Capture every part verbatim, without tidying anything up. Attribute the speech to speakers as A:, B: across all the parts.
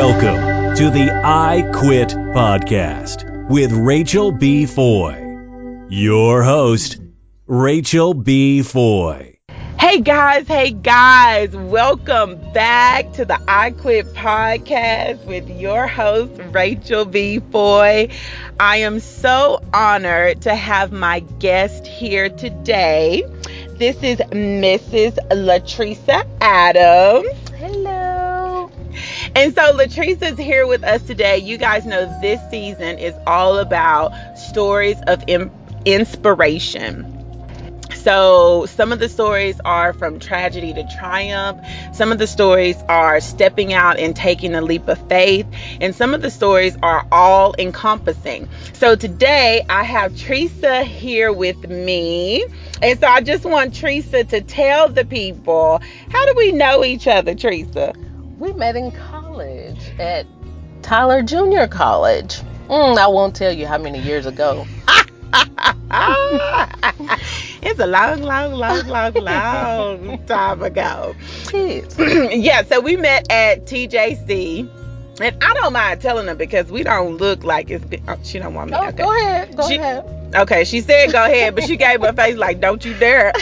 A: Welcome to the I Quit podcast with Rachel B. Foy. Your host, Rachel B. Foy.
B: Hey guys, hey guys, welcome back to the I Quit podcast with your host, Rachel B. Foy. I am so honored to have my guest here today. This is Missus Latresa Adams.
C: Hello.
B: And so Latresa's here with us today. You guys know this season is all about stories of im- inspiration. So some of the stories are from tragedy to triumph. Some of the stories are stepping out and taking a leap of faith. And some of the stories are all encompassing. So today I have Tresa here with me. And so I just want Tresa to tell the people, how do we know each other, Tresa?
C: We met in college at Tyler Junior College. Mm, I won't tell you how many years ago.
B: It's a long, long, long, long, long time ago.
C: Kids.
B: Yeah, so we met at T J C. And I don't mind telling them because we don't look like it's been, oh, she don't want me.
C: Oh,
B: Okay.
C: go ahead. Go
B: She-
C: ahead.
B: Okay, she said go ahead, but she gave her face like, don't you dare.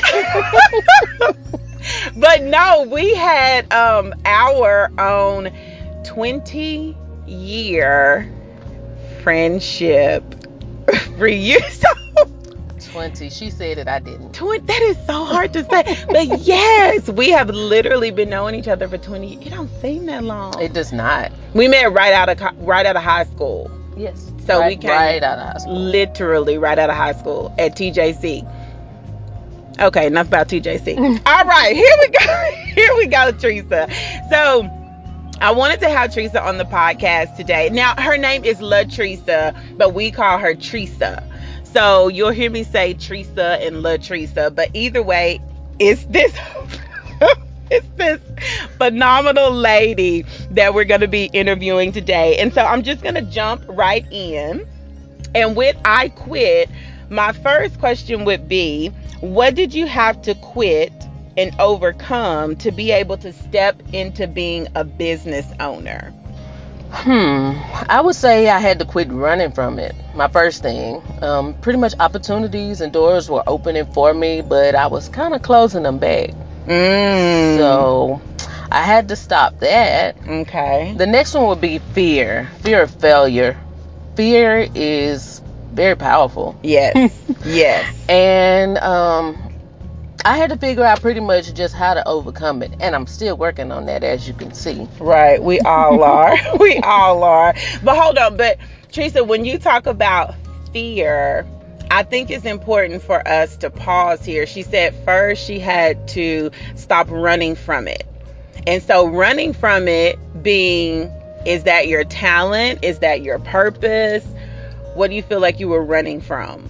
B: But no, we had um our own twenty year friendship reunion.
C: twenty. She said it. I didn't.
B: twenty, that is so hard to say. But yes, we have literally been knowing each other for twenty years. It don't seem that long.
C: It does not.
B: We met right out of co- right out of high school.
C: Yes.
B: So
C: right,
B: we came
C: right out of high school.
B: literally right out of high school at T J C. Okay, enough about T J C. All right, here we go. Here we go, Tresa. So I wanted to have Tresa on the podcast today. Now, her name is Latresa, but we call her Tresa. So you'll hear me say Tresa and Latresa, but either way, it's this it's this phenomenal lady that we're going to be interviewing today. And so I'm just going to jump right in. And with I Quit, my first question would be, what did you have to quit and overcome to be able to step into being a business owner?
C: Hmm. I would say I had to quit running from it. My first thing. Um, pretty much opportunities and doors were opening for me, but I was kind of closing them back.
B: Mm.
C: So I had to stop that.
B: Okay.
C: The next one would be fear. Fear of failure. Fear is very powerful.
B: Yes. Yes.
C: And um, I had to figure out pretty much just how to overcome it. And I'm still working on that, as you can see.
B: Right. We all are. We all are. But hold on. But Tresa, when you talk about fear, I think it's important for us to pause here. She said first she had to stop running from it. And so running from it being, is that your talent? Is that your purpose? What do you feel like you were running from?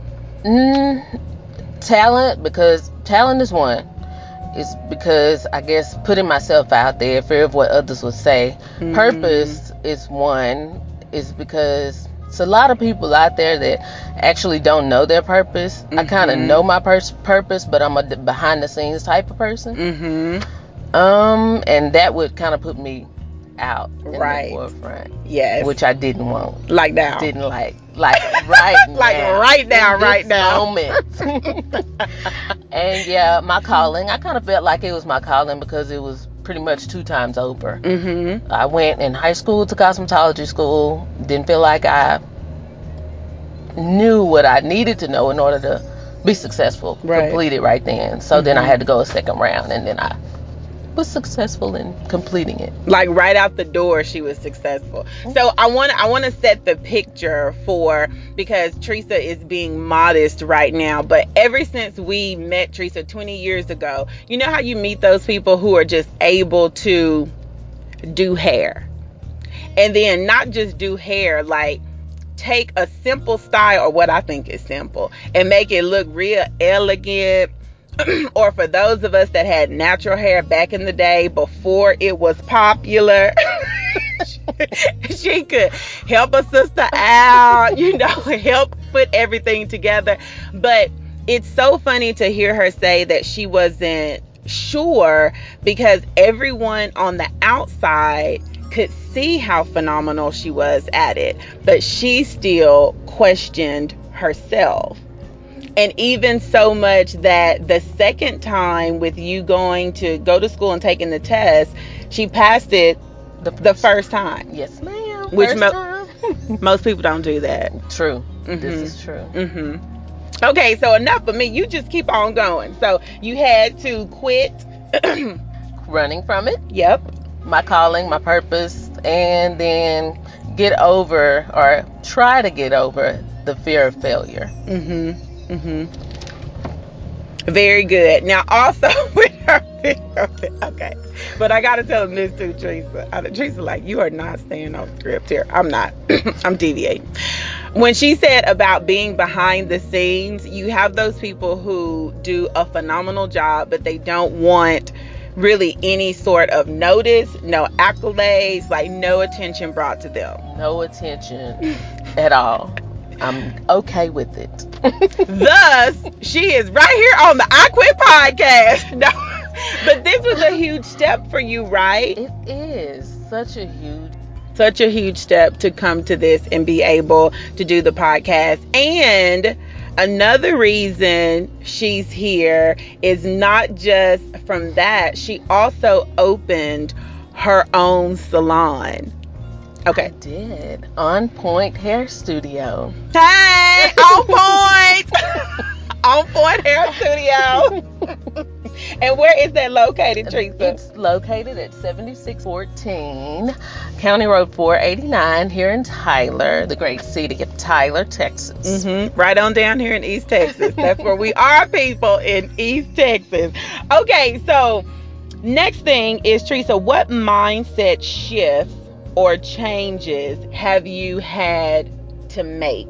C: Mm, talent, because talent is one. It's because, I guess, putting myself out there, fear of what others would say.
B: Mm.
C: Purpose is one. Is because it's a lot of people out there that actually don't know their purpose. Mm-hmm. I kind of know my pers- purpose, but I'm a behind the scenes type of person.
B: Mm-hmm.
C: Um, and that would kind of put me out in
B: right.
C: the forefront.
B: Yes.
C: Which I didn't want.
B: Like now.
C: Didn't like. Like right now.
B: Like right now, right now.
C: Moment. And yeah, my calling. I kind of felt like it was my calling because it was pretty much two times over.
B: Mm-hmm.
C: I went in high school to cosmetology school. Didn't feel like I knew what I needed to know in order to be successful.
B: Right.
C: Completed right then. So
B: Mm-hmm.
C: then I had to go a second round, and then I was successful in completing it.
B: Like right out the door, she was successful. So I want to I want to set the picture for, because Tresa is being modest right now, but ever since we met Tresa twenty years ago, you know how you meet those people who are just able to do hair, and then not just do hair, like take a simple style, or what I think is simple, and make it look real elegant. Or for those of us that had natural hair back in the day before it was popular, she could help a sister out, you know, help put everything together. But it's so funny to hear her say that she wasn't sure because everyone on the outside could see how phenomenal she was at it, but she still questioned herself. And even so much that the second time with you going to go to school and taking the test, she passed it the, the first time.
C: Yes, ma'am.
B: Which
C: first
B: mo-
C: time.
B: most people don't do that.
C: True.
B: Mm-hmm.
C: This is true.
B: Mm-hmm. Okay, so enough of me. You just keep on going. So you had to quit
C: running from it.
B: Yep.
C: My calling, my purpose, and then get over or try to get over the fear of failure.
B: Mm-hmm. Mm-hmm. Very good. Now, also with her fear of failure. Okay. But I got to tell them this too, Teresa. I, Teresa, like, you are not staying on script here. I'm not. I'm deviating. When she said about being behind the scenes, you have those people who do a phenomenal job, but they don't want really any sort of notice, no accolades, like no attention brought to them.
C: No attention at all. I'm okay with it.
B: Thus, she is right here on the I Quit podcast. No, but this was a huge step for you, right?
C: It is such a huge
B: such a huge step to come to this and be able to do the podcast. And another reason she's here is not just from that, she also opened her own salon. Okay.
C: I did. On Point Hair Studio.
B: Hey, On Point! On Point Hair Studio. And where is that located, Teresa?
C: It's located at seventy-six fourteen County Road four eighty-nine here in Tyler, the great city of Tyler, Texas.
B: Mm-hmm. Right on down here in East Texas. That's where we are, people, in East Texas. Okay, so next thing is, Teresa, what mindset shifts or changes have you had to make?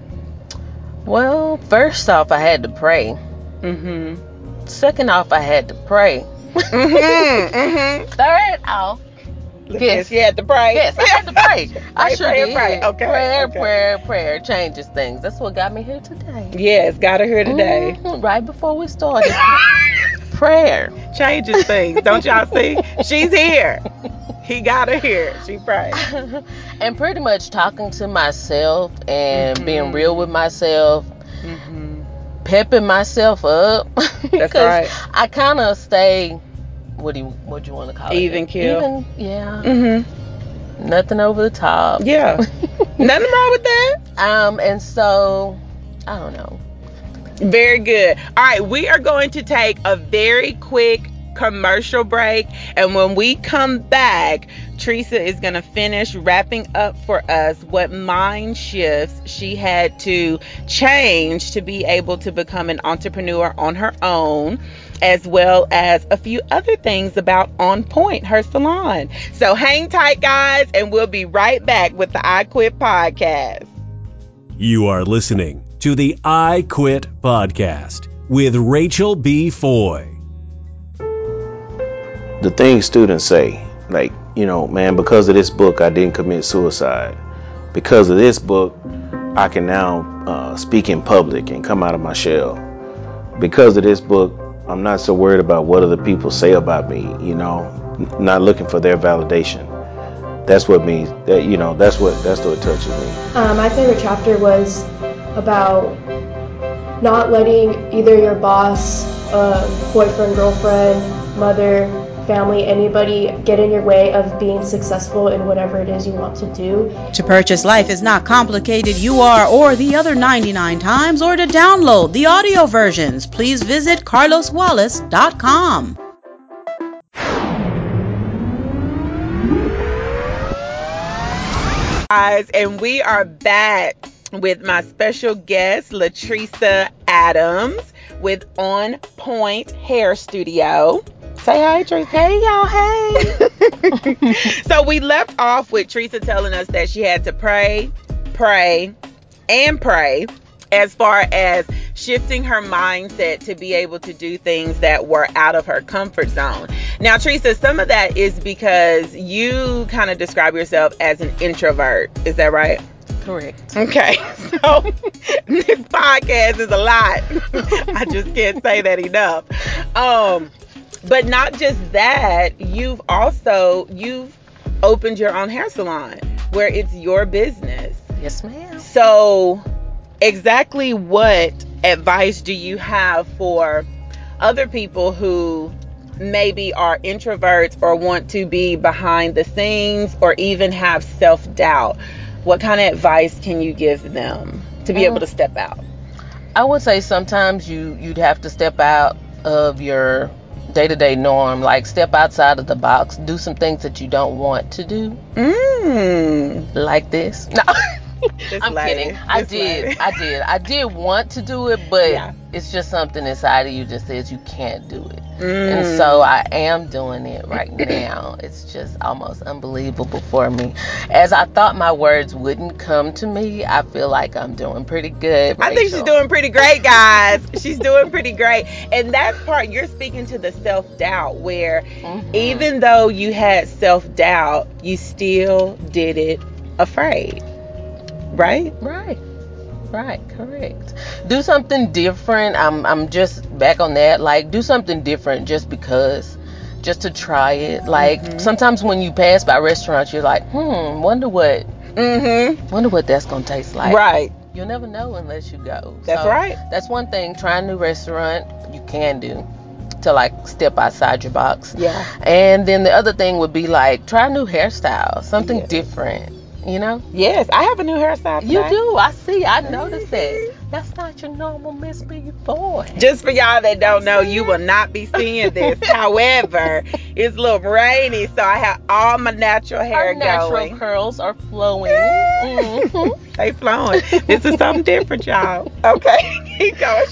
C: Well, first off, I had to pray.
B: Mm-hmm.
C: Second off, I had to pray.
B: Mm-hmm. Mm-hmm.
C: Third off,
B: yes, you had to pray.
C: Yes, I had to pray.
B: pray
C: I sure
B: pray,
C: did.
B: Pray. Okay.
C: Prayer,
B: okay.
C: prayer, prayer changes things. That's what got me here today.
B: Yes, got her here today.
C: Mm-hmm. Right before we started. Prayer
B: changes things. Don't y'all see? She's here. He got her here. She prayed.
C: And pretty much talking to myself and
B: mm-hmm.
C: being real with myself,
B: mm-hmm.
C: pepping myself up.
B: That's right.
C: I kind of stay, what do you what do you want to call
B: Even
C: it?
B: Even
C: Even, yeah.
B: Mm-hmm.
C: Nothing over the top.
B: Yeah. Nothing wrong with that.
C: Um, and so, I don't know.
B: Very good. All right, we are going to take a very quick commercial break, and when we come back, Teresa is going to finish wrapping up for us what mind shifts she had to change to be able to become an entrepreneur on her own, as well as a few other things about On Point, her salon. So hang tight, guys, and we'll be right back with the I Quit podcast.
A: You are listening to the I Quit podcast with Rachel B. Foy.
D: The things students say, like, you know, man, because of this book, I didn't commit suicide. Because of this book, I can now uh, speak in public and come out of my shell. Because of this book, I'm not so worried about what other people say about me, you know, n- not looking for their validation. That's what means that, you know, that's what that's what touches me.
E: Uh, my favorite chapter was about not letting either your boss, uh, boyfriend, girlfriend, mother, family, anybody get in your way of being successful in whatever it is you want to do.
F: To purchase Life is Not Complicated, You Are, or the other ninety-nine times, or to download the audio versions, please visit carlos wallace dot com.
B: Guys, and we are back with my special guest, Latresa Adams, with On Point Hair Studio. Say hi, Teresa.
C: Hey, y'all. Hey.
B: So we left off with Teresa telling us that she had to pray, pray, and pray as far as shifting her mindset to be able to do things that were out of her comfort zone. Now, Teresa, some of that is because you kind of describe yourself as an introvert. Is that right?
C: Correct.
B: Okay. So this podcast is a lot. I just can't say that enough. Um, But not just that, you've also you've opened your own hair salon where it's your business.
C: Yes, ma'am.
B: So exactly what advice do you have for other people who maybe are introverts or want to be behind the scenes or even have self-doubt? What kind of advice can you give them to be mm. able to step out?
C: I would say sometimes you you'd have to step out of your day-to-day norm, like step outside of the box, do some things that you don't want to do.
B: Mm.
C: Like this. No. I'm
B: lady,
C: kidding. I did.
B: lady.
C: I did. I did want to do it, but
B: yeah.
C: it's just something inside of you that says you can't do it.
B: Mm.
C: And so I am doing it right now. It's just almost unbelievable for me. As I thought my words wouldn't come to me, I feel like I'm doing pretty good, Rachel.
B: I think she's doing pretty great, guys. She's doing pretty great. And that part, you're speaking to the self-doubt where mm-hmm. even though you had self-doubt, you still did it afraid. Right?
C: Right. Right, correct. Do something different. I'm I'm just back on that. Like, do something different just because, just to try it. Like, mm-hmm. sometimes when you pass by restaurants, you're like, hmm, wonder what,
B: mm-hmm.
C: wonder what that's gonna taste like.
B: Right.
C: You'll never know unless you go.
B: That's
C: so
B: right.
C: That's one thing. Try a new restaurant. You can do to like step outside your box.
B: Yeah.
C: And then the other thing would be like try a new hairstyle, something yes. different. You know?
B: Yes, I have a new hairstyle today.
C: You do. I see. I noticed that. That's not your normal Miss B boy.
B: Just for y'all that don't know, you will not be seeing this. However, it's a little rainy, so I have all my natural hair
C: Our natural
B: going.
C: curls are flowing. Mm-hmm.
B: They flowing. This is something different, y'all. Okay, keep going,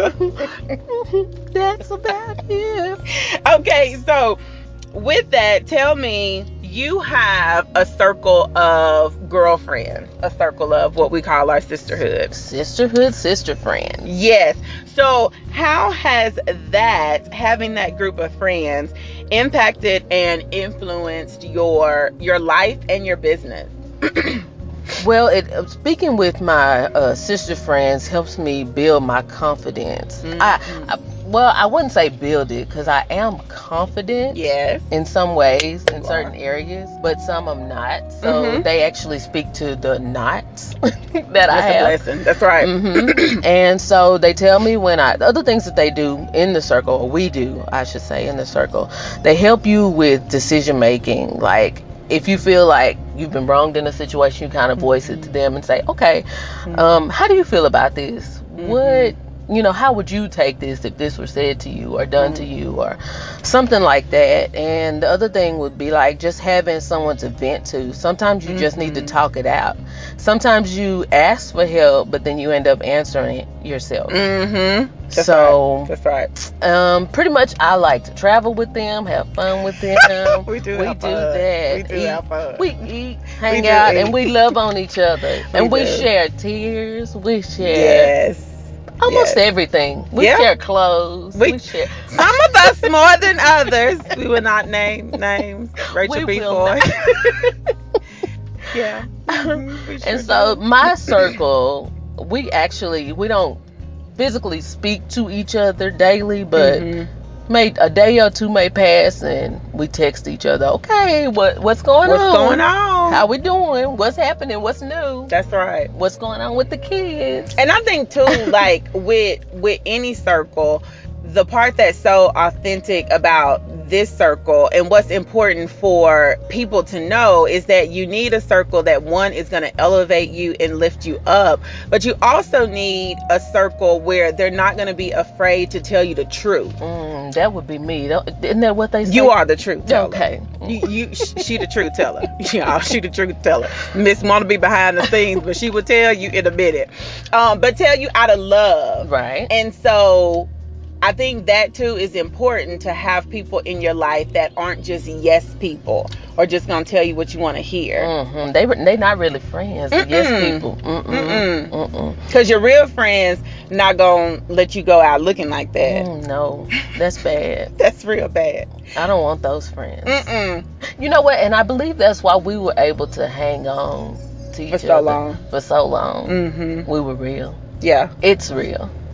B: Teresa.
C: That's about it.
B: Okay, so with that, tell me, you have a circle of girlfriends, a circle of what we call our sisterhood.
C: Sisterhood, sister friends.
B: Yes. So how has that, having that group of friends, impacted and influenced your your life and your business?
C: Well, it speaking with my uh, sister friends helps me build my confidence. Mm-hmm. I, I well, I wouldn't say build it because I am confident.
B: Yes.
C: In some ways, in
B: you
C: certain
B: are.
C: areas, but some I'm not. So
B: mm-hmm.
C: they actually speak to the nots that
B: That's
C: I have.
B: That's a blessing. That's right.
C: Mm-hmm. And so they tell me when I the other things that they do in the circle, or we do, I should say, in the circle, they help you with decision making, like. If you feel like you've been wronged in a situation, you kind of voice it to them and say, okay, um, how do you feel about this? Mm-hmm. What, you know, how would you take this if this were said to you or done mm-hmm. to you or something like that? And the other thing would be like just having someone to vent to. Sometimes you mm-hmm. just need to talk it out. Sometimes you ask for help, but then you end up answering it yourself.
B: Mm-hmm. That's
C: so
B: right. That's right.
C: Um, pretty much, I like to travel with them, have fun with them.
B: we do.
C: We
B: have
C: do
B: fun.
C: that.
B: We do
C: eat,
B: have fun.
C: We eat, hang
B: we
C: out,
B: eat.
C: and we love on each other.
B: we
C: and we
B: do.
C: share tears. We share.
B: Yes.
C: Almost
B: yes.
C: everything. We
B: yeah.
C: share clothes. We, we share.
B: Some of us more than others. We will not name names. Rachel B. Foy. yeah. Mm-hmm. Sure
C: and so
B: do.
C: my circle, we actually we don't physically speak to each other daily, but mm-hmm. may a day or two may pass and we text each other. Okay, what what's going
B: what's
C: on?
B: What's going on?
C: How we doing? What's happening? What's new?
B: That's right.
C: What's going on with the kids?
B: And I think too, like with with any circle, the part that's so authentic about this circle and what's important for people to know is that you need a circle that one is going to elevate you and lift you up, but you also need a circle where they're not going to be afraid to tell you the truth.
C: Mm, that would be me. Isn't that what they say?
B: You are the truth teller.
C: Okay.
B: You, you she the truth teller. Yeah, she the truth teller. Miss want to be behind the scenes, but she will tell you in a minute. Um, but tell you out of love.
C: Right.
B: And so I think that too is important, to have people in your life that aren't just yes people or just gonna tell you what you want to hear.
C: Mm-hmm. They they not really friends. Mm-mm. Yes people.
B: Mm-mm. Mm-mm. Because your real friends not gonna let you go out looking like that.
C: Mm, no, that's bad.
B: That's real bad.
C: I don't want those friends.
B: Mm-mm.
C: You know what? And I believe that's why we were able to hang on to each
B: for so
C: other
B: long.
C: for so long.
B: Mm-hmm.
C: We were real.
B: Yeah,
C: it's real.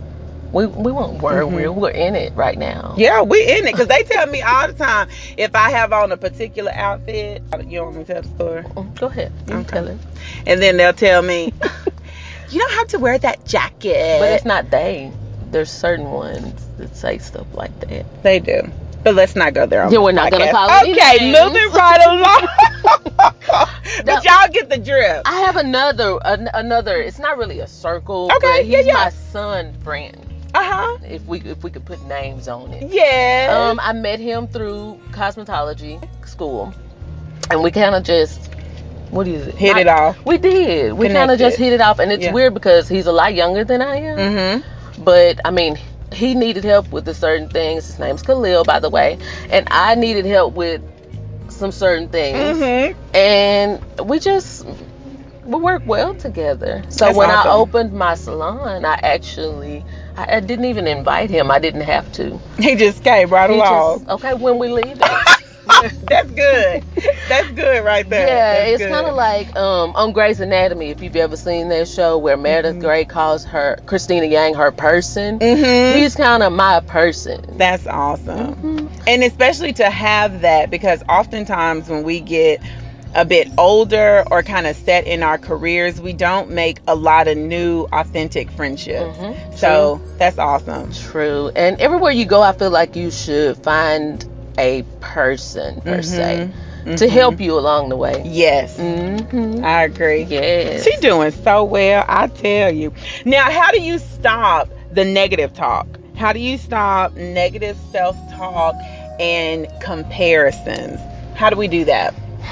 C: We we won't were
B: Mhm.
C: we're we're in it right now.
B: Yeah, we in it because they tell me all the time if I have on a particular outfit. You want me to tell the story?
C: Mm, Go ahead. You can
B: Okay.
C: tell it.
B: And then they'll tell me, you don't have to wear that jacket.
C: But it's not they. There's certain ones that say stuff like that.
B: They do. But let's not go there on
C: Yeah,
B: this
C: we're not gonna
B: podcast.
C: call it
B: Okay,
C: names.
B: moving right along. But
C: No.
B: y'all get the drift.
C: I have another an, another. It's not really a circle,
B: Okay,
C: but
B: yeah,
C: he's
B: yeah.
C: my son friend.
B: Uh-huh.
C: If we if we could put names on it.
B: Yeah.
C: Um, I met him through cosmetology school, and we kind of just what is it?
B: Hit
C: Not-
B: it off.
C: We did. We kind of
B: Connected.
C: just hit it off, and it's
B: Yeah.
C: weird because he's a lot younger than I am.
B: Mm-hmm.
C: But I mean, he needed help with the certain things. His name's Khalil, by the way, and I needed help with some certain things,
B: Mm-hmm.
C: and we just we work well together. So
B: That's
C: when
B: awesome.
C: I opened my salon, I actually I, I didn't even invite him. I didn't have to.
B: He just came right
C: He
B: along.
C: just okay when we leave.
B: That's good. That's good right there.
C: Yeah,
B: That's
C: it's
B: good.
C: kind of like um, on Grey's Anatomy, if you've ever seen that show where Meredith Grey calls her Christina Yang her person.
B: Mm-hmm.
C: He's kind of my person.
B: That's awesome.
C: Mhm.
B: And especially to have that, because oftentimes when we get a bit older or kind of set in our careers, we don't make a lot of new authentic friendships.
C: Mhm.
B: So that's awesome.
C: True. And everywhere you go, I feel like you should find a person per se
B: Mhm.
C: to
B: Mhm.
C: help you along the way.
B: Yes,
C: Mm-hmm.
B: I agree.
C: Yes.
B: She's doing so well, I tell you. Now, how do you stop the negative talk? How do you stop negative self-talk and comparisons? How do we do that?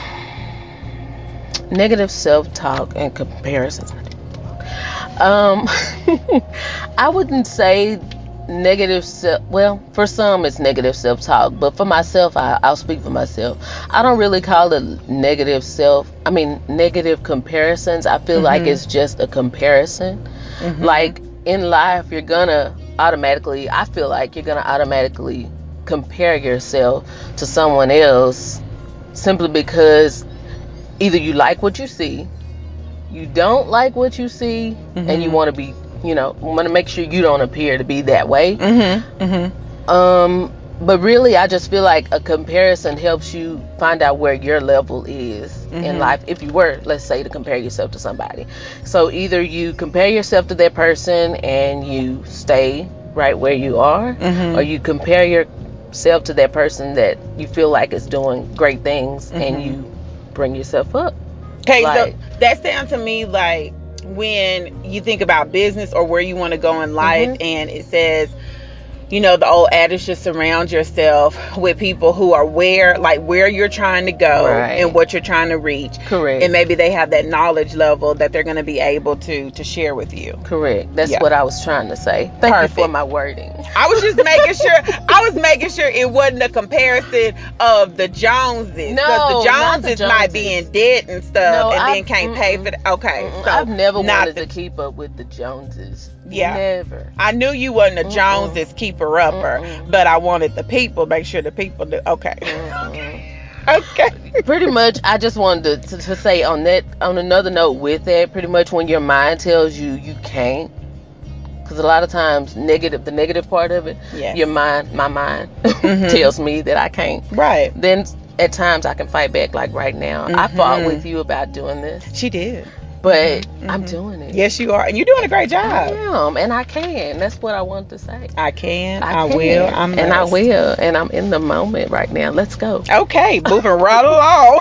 C: Negative self-talk and comparisons. Um, I wouldn't say negative self. Well, for some it's negative self-talk, but for myself, I, I'll speak for myself. I don't really call it negative self. I mean, negative comparisons. I feel like it's just a comparison.
B: Mhm.
C: Like in life, you're gonna automatically. I feel like you're gonna automatically compare yourself to someone else simply because either you like what you see, you don't like what you see, and you want to be, you know, want to make sure you don't appear to be that way.
B: Mm-hmm. Mm-hmm.
C: Um, but really, I just feel like a comparison helps you find out where your level is in
B: Mhm.
C: life. If you were, let's say, to compare yourself to somebody, so either you compare yourself to that person and you stay right where you are,
B: Mhm.
C: or you compare yourself to that person that you feel like is doing great things, and
B: Mhm.
C: you bring yourself up.
B: Okay,
C: Like-
B: so that sounds to me like when you think about business or where you want to go in life,
C: Mhm.
B: and it says, you know, the old adage to surround yourself with people who are where, like where you're trying to go
C: Right.
B: and what you're trying to reach.
C: Correct.
B: And maybe they have that knowledge level that they're going to be able to to share with you.
C: Correct. That's
B: Yeah.
C: what I was trying to say. Thank
B: Perfect.
C: you for my wording.
B: I was just making sure. I was making sure it wasn't a comparison of the Joneses,
C: No,
B: because the
C: not the
B: Joneses might be
C: Joneses.
B: in debt and stuff,
C: No,
B: and
C: I-
B: then can't pay for. The, okay,
C: Mm-mm.
B: so
C: I've never
B: not
C: wanted
B: the-
C: to keep up with the Joneses.
B: Yeah.
C: Never.
B: I knew you wasn't a
C: Mm-mm.
B: Joneses keeper upper,
C: Mm-mm.
B: but I wanted the people. Make sure the people do. Okay.
C: Mm-mm.
B: Okay.
C: Pretty much, I just wanted to, to, to say on that, on another note with that, pretty much when your mind tells you you can't, because a lot of times negative, the negative part of it,
B: Yes.
C: your mind, my mind
B: Mhm.
C: tells me that I can't.
B: Right.
C: Then at times I can fight back, like right now. I fought
B: Mhm.
C: with you about doing this,
B: She did.
C: but I'm
B: Mhm.
C: doing it.
B: Yes, you are, and you're doing a great
C: I
B: job.
C: am, and I can. That's what I wanted to say.
B: I can. I,
C: I, can,
B: will. I must.
C: and I will, and I'm in the moment right now. Let's go.
B: Okay, moving right along.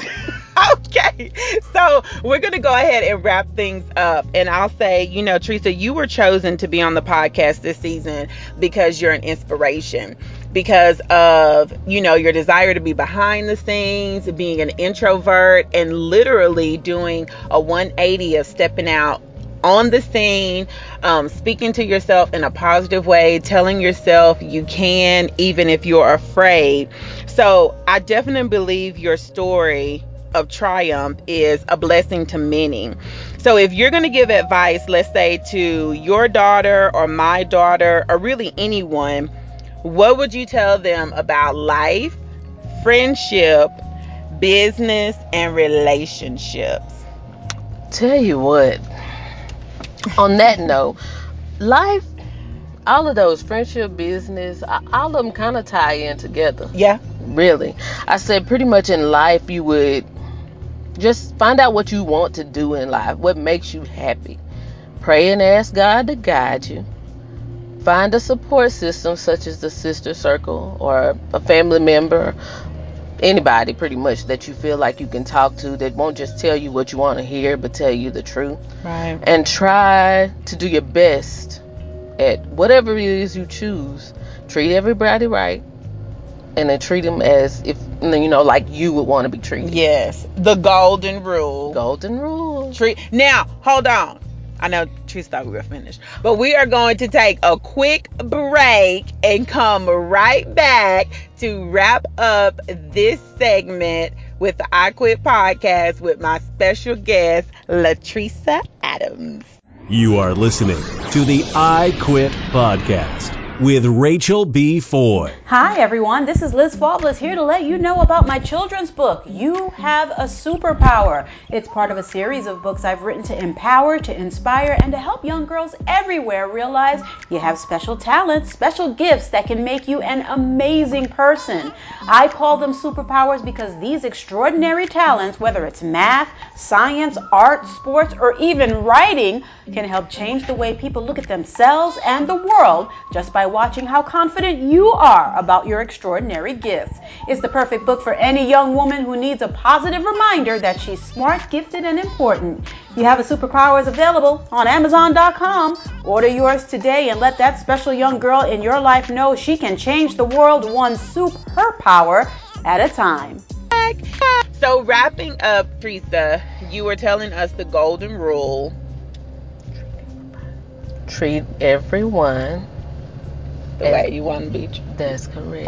B: Okay, so we're going to go ahead and wrap things up. And I'll say, you know, Teresa, you were chosen to be on the podcast this season because you're an inspiration, because of, you know, your desire to be behind the scenes, being an introvert, and literally doing a one eighty of stepping out on the scene, um, speaking to yourself in a positive way, telling yourself you can, even if you're afraid. So I definitely believe your story of triumph is a blessing to many. So if you're going to give advice, let's say to your daughter or my daughter or really anyone, what would you tell them about life, friendship, business, and relationships?
C: Tell you what, on that note, life all of those, friendship, business, all of them kind of tie in together.
B: Yeah.
C: Really. I said pretty much in life you would just find out what you want to do in life, what makes you happy. Pray and ask God to guide you. Find a support system such as the sister circle or a family member, anybody pretty much that you feel like you can talk to that won't just tell you what you want to hear but tell you the truth.
B: Right.
C: And try to do your best at whatever it is you choose. Treat everybody right, and then treat them as if, you know, like you would want to be treated.
B: Yes. The golden rule.
C: Golden rule.
B: Treat. Now, hold on. I know Trish thought we were finished, but we are going to take a quick break and come right back to wrap up this segment with the I Quit podcast with my special guest, Latresa Adams.
A: You are listening to the I Quit podcast with Rachel B. Foy.
F: Hi everyone, this is Liz Faultless here to let you know about my children's book, You Have a Superpower. It's part of a series of books I've written to empower, to inspire, and to help young girls everywhere realize you have special talents, special gifts that can make you an amazing person. I call them superpowers because these extraordinary talents, whether it's math, science, art, sports, or even writing, can help change the way people look at themselves and the world just by watching how confident you are about your extraordinary gifts. It's the perfect book for any young woman who needs a positive reminder that she's smart, gifted, and important. You Have a Superpower is available on Amazon dot com. Order yours today and let that special young girl in your life know she can change the world one superpower at a time.
B: So wrapping up, Teresa, you were telling us the golden rule.
C: Treat everyone
B: the way you want to be.
C: That's correct.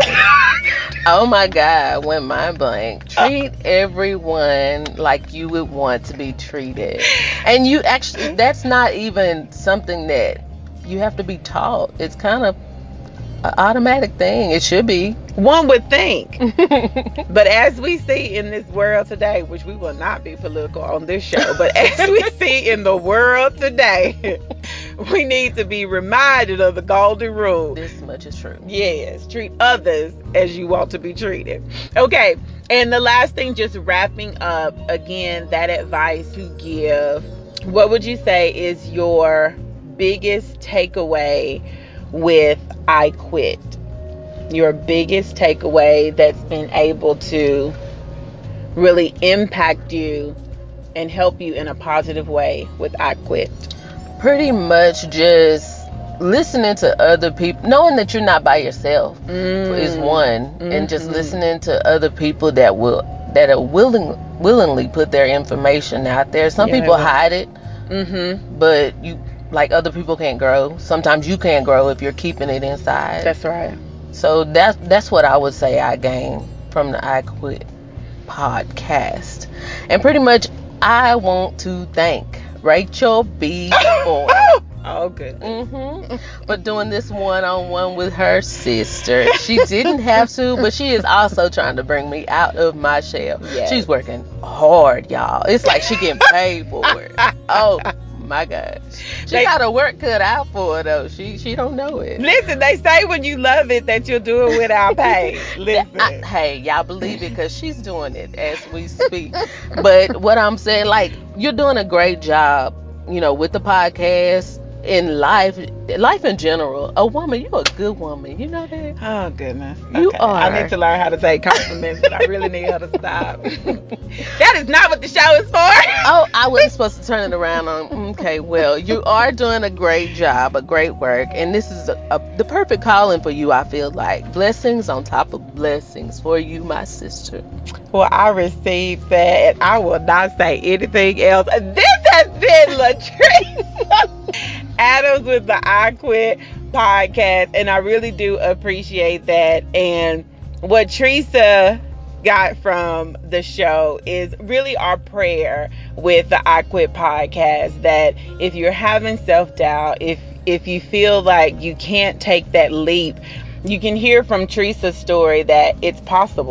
C: Oh my God, went mind blank. Treat everyone like you would want to be treated. And you actually, that's not even something that you have to be taught. It's kind of an automatic thing. It should be.
B: One would think. But as we see in this world today, which we will not be political on this show, but as we see in the world today, we need to be reminded of the golden rule.
C: This much is true.
B: Yes, treat others as you want to be treated. Okay, and the last thing, just wrapping up, again, that advice you give, what would you say is your biggest takeaway with I Quit? Your biggest takeaway that's been able to really impact you and help you in a positive way with I Quit?
C: Pretty much just listening to other people, knowing that you're not by yourself mm. is one, mm-hmm. and just listening to other people that will that are willing willingly put their information out there. Some yeah, people hide it, mm-hmm. but you like other people can't grow. Sometimes you can't grow if you're keeping it inside.
B: That's right.
C: So that's that's what I would say I gained from the I Quit podcast, and pretty much I want to thank Rachel B. Foy.
B: Oh, good.
C: Mm-hmm. For doing this one-on-one with her sister. She didn't have to, but she is also trying to bring me out of my shell. Yes. She's working hard, y'all. It's like she getting paid for it. Oh my gosh. She they, got her work cut out for her though. She she don't know it.
B: Listen, they say when you love it that you'll do it without pay. Listen.
C: I, hey, y'all believe it because she's doing it as we speak. But what I'm saying, like, you're doing a great job, you know, with the podcast, in life, life in general. A woman, you're a good woman. You know that?
B: Oh, goodness.
C: You
B: okay.
C: are.
B: I need to learn how to take compliments, but I really need her to stop. That is not what the show is for.
C: Oh, I wasn't supposed to turn it around on. Okay, well, you are doing a great job, a great work, and this is a, a, the perfect calling for you, I feel like. Blessings on top of blessings for you, my sister.
B: Well, I received that, and I will not say anything else. This has been Latresa Adams with the I Quit podcast, and I really do appreciate that. And what Teresa got from the show is really our prayer with the I Quit podcast, that if you're having self-doubt, if if you feel like you can't take that leap, you can hear from Teresa's story that it's possible.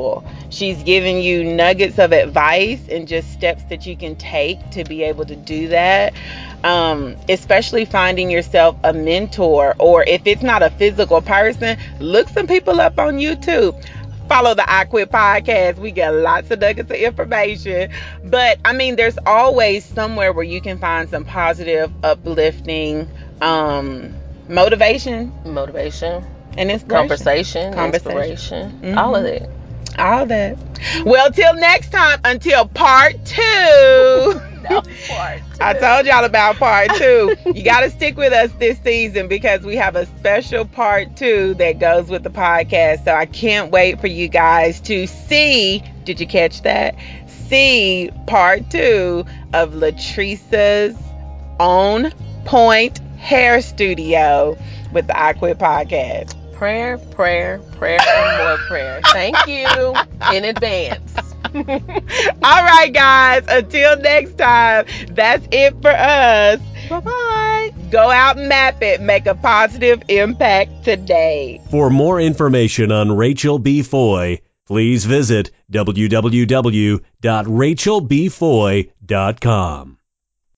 B: She's giving you nuggets of advice and just steps that you can take to be able to do that. Um, especially finding yourself a mentor, or if it's not a physical person, look some people up on YouTube. Follow the I Quit podcast. We get lots of nuggets of information. But I mean, there's always somewhere where you can find some positive, uplifting um, motivation,
C: motivation,
B: and inspiration,
C: conversation,
B: conversation.
C: inspiration,
B: Mm-hmm.
C: all of it.
B: All that. Well, till next time, until part two.
C: No, part two.
B: I told y'all about part two. You got to stick with us this season because we have a special part two that goes with the podcast. So I can't wait for you guys to see. Did you catch that? See part two of Latrice's On Point Hair Studio with the I Quit podcast.
C: Prayer, prayer, prayer, and more prayer. Thank you in advance.
B: All right, guys. Until next time, that's it for us.
C: Bye-bye.
B: Go out and map it. Make a positive impact today.
A: For more information on Rachel B. Foy, please visit w w w dot rachel b foy dot com.